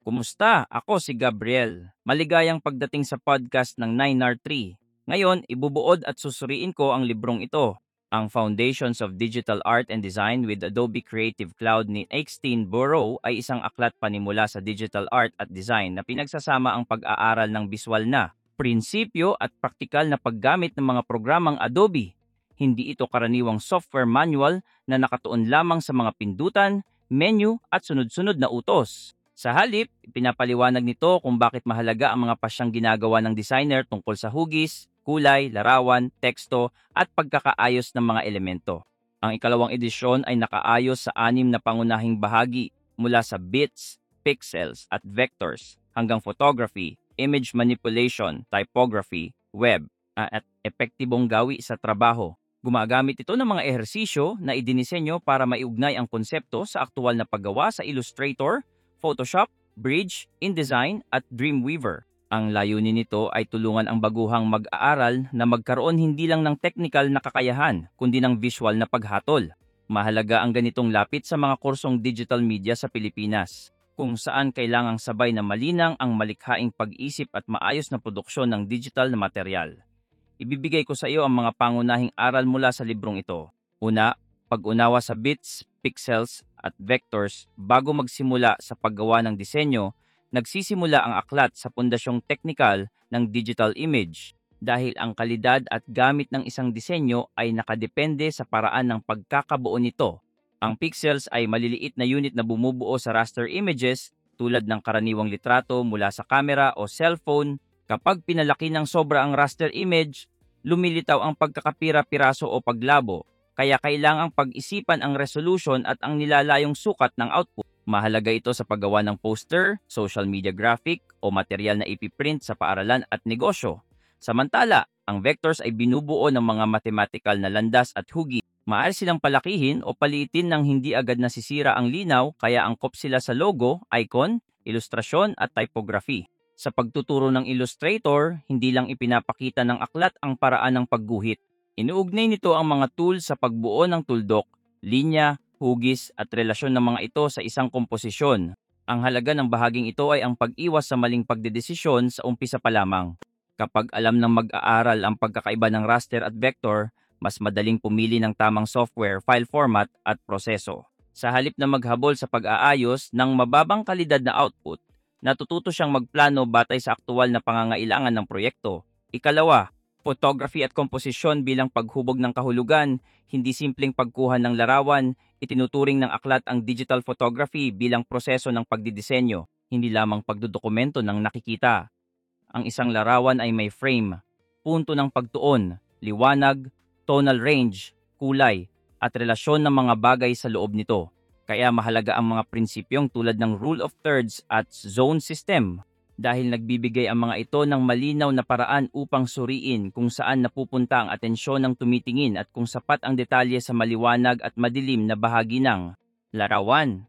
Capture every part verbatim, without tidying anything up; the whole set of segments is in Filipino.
Kumusta? Ako si Gabriel. Maligayang pagdating sa podcast ng nine R three. Ngayon, ibubuod at susuriin ko ang librong ito, ang Foundations of Digital Art and Design with Adobe Creative Cloud ni Extine Burrow ay isang aklat panimula sa digital art at design na pinagsasama ang pag-aaral ng biswal na prinsipyo at praktikal na paggamit ng mga programang Adobe. Hindi ito karaniwang software manual na nakatuon lamang sa mga pindutan, menu at sunod-sunod na utos. Sa halip, ipinapaliwanag nito kung bakit mahalaga ang mga pasyang ginagawa ng designer tungkol sa hugis, kulay, larawan, teksto at pagkakaayos ng mga elemento. Ang ikalawang edisyon ay nakaayos sa anim na pangunahing bahagi mula sa bits, pixels at vectors hanggang photography, image manipulation, typography, web ah, at epektibong gawi sa trabaho. Gumagamit ito ng mga ehersisyo na idinisenyo para maiugnay ang konsepto sa aktual na paggawa sa Illustrator, Photoshop, Bridge, InDesign at Dreamweaver. Ang layunin nito ay tulungan ang baguhang mag-aaral na magkaroon hindi lang ng technical na kakayahan, kundi ng visual na paghatol. Mahalaga ang ganitong lapit sa mga kursong digital media sa Pilipinas, kung saan kailangang sabay na malinang ang malikhaing pag-isip at maayos na produksyon ng digital na material. Ibibigay ko sa iyo ang mga pangunahing aral mula sa librong ito. Una, pag-unawa sa bits, pixels at vectors bago magsimula sa paggawa ng disenyo, nagsisimula ang aklat sa pundasyong teknikal ng digital image dahil ang kalidad at gamit ng isang disenyo ay nakadepende sa paraan ng pagkakabuo nito. Ang pixels ay maliliit na unit na bumubuo sa raster images tulad ng karaniwang litrato mula sa camera o cellphone. Kapag pinalaki ng sobra ang raster image, lumilitaw ang pagkakapira-piraso o paglabo. Kaya kailangang pag-isipan ang resolution at ang nilalayong sukat ng output. Mahalaga ito sa paggawa ng poster, social media graphic o material na ipiprint sa paaralan at negosyo. Samantala, ang vectors ay binubuo ng mga mathematical na landas at hugis. Maaari silang palakihin o paliitin nang hindi agad nasisira ang linaw, kaya angkop sila sa logo, icon, ilustrasyon at typography. Sa pagtuturo ng Illustrator, hindi lang ipinapakita ng aklat ang paraan ng pagguhit. Inuugnay nito ang mga tools sa pagbuo ng tuldok, linya, hugis at relasyon ng mga ito sa isang komposisyon. Ang halaga ng bahaging ito ay ang pag-iwas sa maling pagdedesisyon sa umpisa pa lamang. Kapag alam ng mag-aaral ang pagkakaiba ng raster at vector, mas madaling pumili ng tamang software, file format at proseso. Sa halip na maghabol sa pag-aayos ng mababang kalidad na output, natututo siyang magplano batay sa aktual na pangangailangan ng proyekto. Ikalawa, photography at komposisyon bilang paghubog ng kahulugan, hindi simpleng pagkuha ng larawan, itinuturing ng aklat ang digital photography bilang proseso ng pagdidisenyo, hindi lamang pagdodokumento ng nakikita. Ang isang larawan ay may frame, punto ng pagtuon, liwanag, tonal range, kulay, at relasyon ng mga bagay sa loob nito. Kaya mahalaga ang mga prinsipyong tulad ng rule of thirds at zone system dahil nagbibigay ang mga ito ng malinaw na paraan upang suriin kung saan napupunta ang atensyon ng tumitingin at kung sapat ang detalye sa maliwanag at madilim na bahagi ng larawan.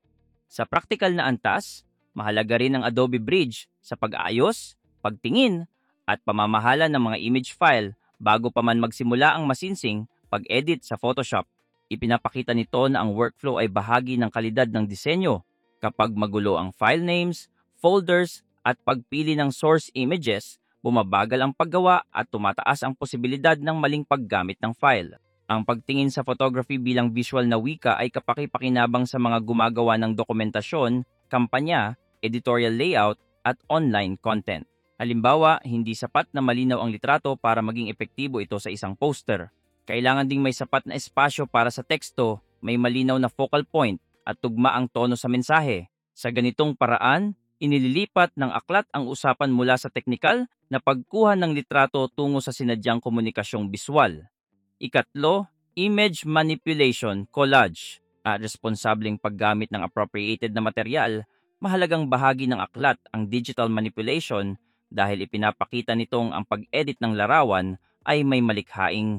Sa praktikal na antas, mahalaga rin ang Adobe Bridge sa pag-aayos, pagtingin, at pamamahala ng mga image file bago pa man magsimula ang masinsing pag-edit sa Photoshop. Ipinapakita nito na ang workflow ay bahagi ng kalidad ng disenyo. Kapag magulo ang file names, folders, at pagpili ng source images, bumabagal ang paggawa at tumataas ang posibilidad ng maling paggamit ng file. Ang pagtingin sa photography bilang visual na wika ay kapaki-pakinabang sa mga gumagawa ng dokumentasyon, kampanya, editorial layout, at online content. Halimbawa, hindi sapat na malinaw ang litrato para maging epektibo ito sa isang poster. Kailangan ding may sapat na espasyo para sa teksto, may malinaw na focal point, at tugma ang tono sa mensahe. Sa ganitong paraan, inililipat ng aklat ang usapan mula sa teknikal na pagkuha ng litrato tungo sa sinadyang komunikasyong biswal. Ikatlo, image manipulation, collage. At responsableng paggamit ng appropriated na material, mahalagang bahagi ng aklat ang digital manipulation dahil ipinapakita nitong ang pag-edit ng larawan ay may malikhaing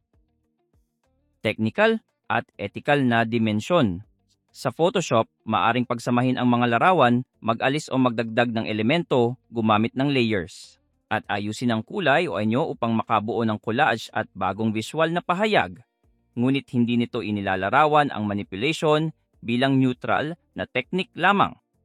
technical at ethical na dimensyon. Sa Photoshop, maaring pagsamahin ang mga larawan, mag-alis o magdagdag ng elemento gumamit ng layers, at ayusin ang kulay o anyo upang makabuo ng collage at bagong visual na pahayag. Ngunit hindi nito inilalarawan ang manipulation bilang neutral na technique lamang.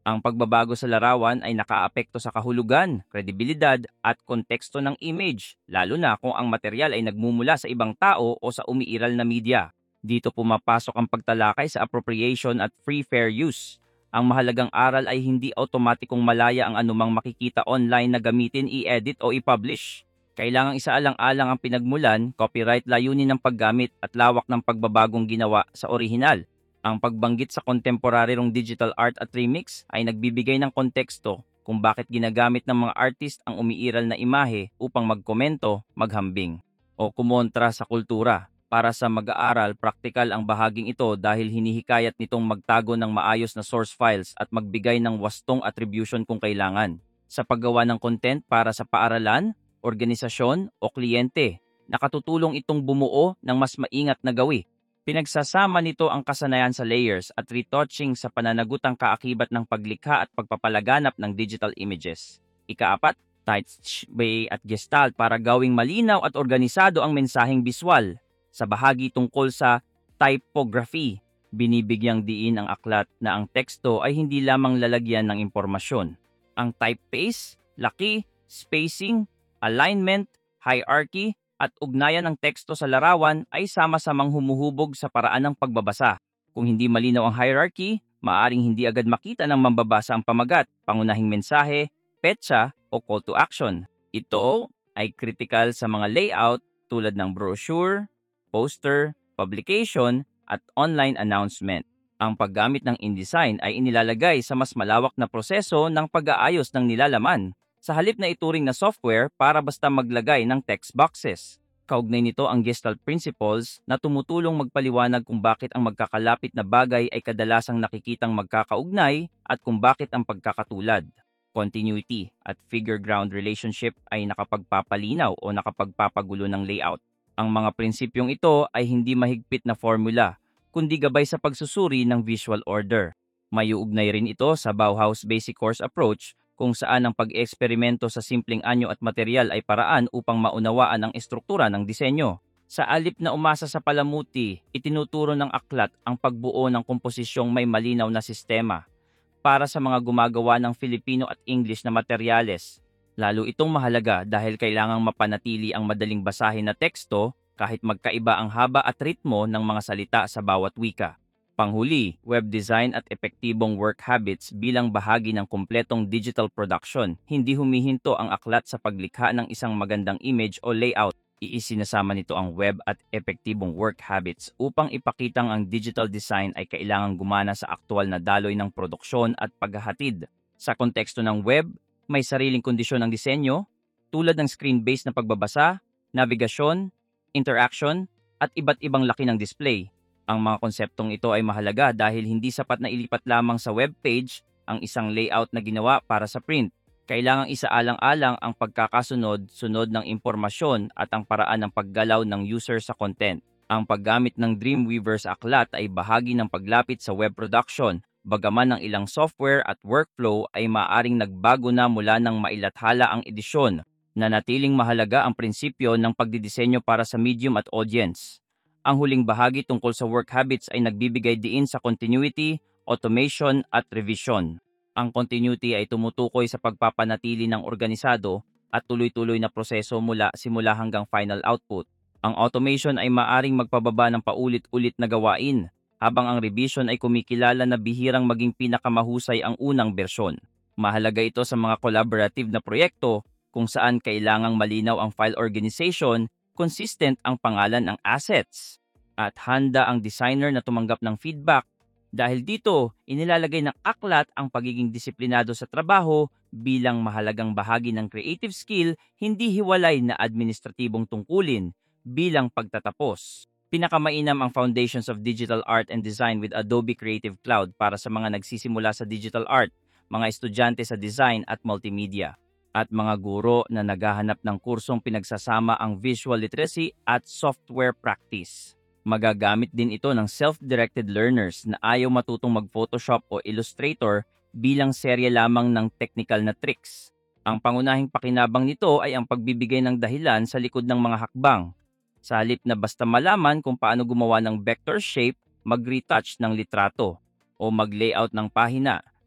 Ang pagbabago sa larawan ay nakaapekto sa kahulugan, kredibilidad at konteksto ng image, lalo na kung ang material ay nagmumula sa ibang tao o sa umiiral na media. Dito pumapasok ang pagtalakay sa appropriation at free fair use. Ang mahalagang aral ay hindi automatikong malaya ang anumang makikita online na gamitin, i-edit o i-publish. Kailangang isaalang-alang ang pinagmulan, copyright, layunin ng paggamit at lawak ng pagbabagong ginawa sa orihinal. Ang pagbanggit sa contemporary digital art at remix ay nagbibigay ng konteksto kung bakit ginagamit ng mga artist ang umiiral na imahe upang magkomento, maghambing, o kumontra sa kultura. Para sa mag-aaral, praktikal ang bahaging ito dahil hinihikayat nitong magtago ng maayos na source files at magbigay ng wastong attribution kung kailangan. Sa paggawa ng content para sa paaralan, organisasyon o kliyente, nakatutulong itong bumuo ng mas maingat na gawi. Pinagsasama nito ang kasanayan sa layers at retouching sa pananagutang kaakibat ng paglikha at pagpapalaganap ng digital images. Ikaapat, tight bay at gestalt para gawing malinaw at organisado ang mensaheng biswal. Sa bahagi tungkol sa typography, binibigyang diin ang aklat na ang teksto ay hindi lamang lalagyan ng impormasyon. Ang typeface, laki, spacing, alignment, hierarchy, at ugnayan ng teksto sa larawan ay sama-samang humuhubog sa paraan ng pagbabasa. Kung hindi malinaw ang hierarchy, maaring hindi agad makita ng mambabasa ang pamagat, pangunahing mensahe, petsa o call to action. Ito ay critical sa mga layout tulad ng brochure, poster, publication at online announcement. Ang paggamit ng InDesign ay inilalagay sa mas malawak na proseso ng pag-aayos ng nilalaman, sa halip na ituring na software para basta maglagay ng text boxes. Kaugnay nito ang Gestalt Principles na tumutulong magpaliwanag kung bakit ang magkakalapit na bagay ay kadalasang nakikitang magkakaugnay at kung bakit ang pagkakatulad, continuity at figure-ground relationship ay nakapagpapalinaw o nakapagpapagulo ng layout. Ang mga prinsipyong ito ay hindi mahigpit na formula, kundi gabay sa pagsusuri ng visual order. May uugnay rin ito sa Bauhaus Basic Course Approach, kung saan ang pag-eksperimento sa simpleng anyo at material ay paraan upang maunawaan ang estruktura ng disenyo. Sa alip na umasa sa palamuti, itinuturo ng aklat ang pagbuo ng komposisyong may malinaw na sistema para sa mga gumagawa ng Filipino at English na materyales. Lalo itong mahalaga dahil kailangang mapanatili ang madaling basahin na teksto kahit magkaiba ang haba at ritmo ng mga salita sa bawat wika. Panghuli, web design at epektibong work habits bilang bahagi ng kumpletong digital production. Hindi humihinto ang aklat sa paglikha ng isang magandang image o layout. Iisinasama nito ang web at epektibong work habits upang ipakitang ang digital design ay kailangang gumana sa aktual na daloy ng produksyon at paghahatid. Sa konteksto ng web, may sariling kondisyon ng disenyo tulad ng screen-based na pagbabasa, navigasyon, interaction, at iba't ibang laki ng display. Ang mga konseptong ito ay mahalaga dahil hindi sapat na ilipat lamang sa web page ang isang layout na ginawa para sa print. Kailangang isaalang-alang ang pagkakasunod-sunod ng impormasyon at ang paraan ng paggalaw ng user sa content. Ang paggamit ng Dreamweaver sa aklat ay bahagi ng paglapit sa web production, bagaman ng ilang software at workflow ay maaaring nagbago na mula nang mailathala ang edisyon. Nanatiling mahalaga ang prinsipyo ng pagdidisenyo para sa medium at audience. Ang huling bahagi tungkol sa work habits ay nagbibigay diin sa continuity, automation at revision. Ang continuity ay tumutukoy sa pagpapanatili ng organisado at tuloy-tuloy na proseso mula simula hanggang final output. Ang automation ay maaring magpababa ng paulit-ulit na gawain, habang ang revision ay kumikilala na bihirang maging pinakamahusay ang unang bersyon. Mahalaga ito sa mga collaborative na proyekto kung saan kailangang malinaw ang file organization, consistent ang pangalan ng assets, at handa ang designer na tumanggap ng feedback. Dahil dito, inilalagay ng aklat ang pagiging disiplinado sa trabaho bilang mahalagang bahagi ng creative skill, hindi hiwalay na administratibong tungkulin bilang pagtatapos. Pinakamainam ang Foundations of Digital Art and Design with Adobe Creative Cloud para sa mga nagsisimula sa digital art, mga estudyante sa design at multimedia, at mga guro na naghahanap ng kursong pinagsasama ang visual literacy at software practice. Magagamit din ito ng self-directed learners na ayaw matutong mag-Photoshop o Illustrator bilang serye lamang ng technical na tricks. Ang pangunahing pakinabang nito ay ang pagbibigay ng dahilan sa likod ng mga hakbang. Sa halip na basta malaman kung paano gumawa ng vector shape, mag-retouch ng litrato, o mag-layout ng pahina,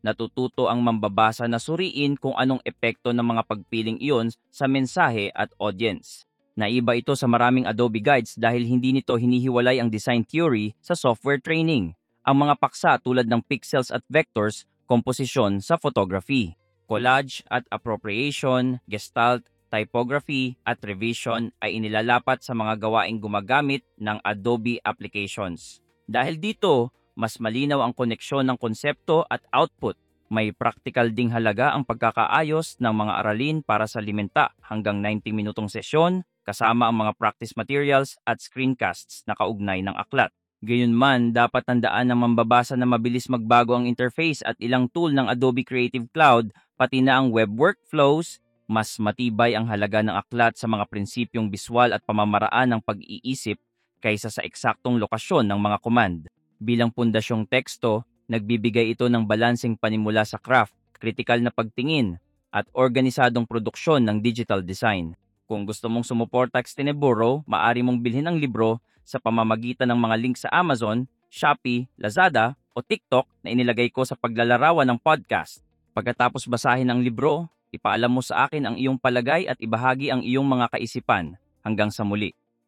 Natututo ang mambabasa na suriin kung anong epekto ng mga pagpiling iyon sa mensahe at audience. Naiba ito sa maraming Adobe Guides dahil hindi nito hinihiwalay ang design theory sa software training. Ang mga paksa tulad ng pixels at vectors, komposisyon sa photography, collage at appropriation, gestalt, typography at revision ay inilalapat sa mga gawaing gumagamit ng Adobe applications. Dahil dito, mas malinaw ang koneksyon ng konsepto at output. May practical ding halaga ang pagkakaayos ng mga aralin para sa limenta hanggang ninety minutong sesyon kasama ang mga practice materials at screencasts na kaugnay ng aklat. Gayunman, dapat tandaan ng mambabasa na mabilis magbago ang interface at ilang tool ng Adobe Creative Cloud pati na ang web workflows. Mas matibay ang halaga ng aklat sa mga prinsipyong biswal at pamamaraan ng pag-iisip kaysa sa eksaktong lokasyon ng mga command. Bilang pundasyong teksto, nagbibigay ito ng balanseng panimula sa craft, kritikal na pagtingin, at organisadong produksyon ng digital design. Kung gusto mong sumuporta kay Exteneburo, maaari mong bilhin ang libro sa pamamagitan ng mga link sa Amazon, Shopee, Lazada o TikTok na inilagay ko sa paglalarawan ng podcast. Pagkatapos basahin ang libro, ipaalam mo sa akin ang iyong palagay at ibahagi ang iyong mga kaisipan. Hanggang sa muli.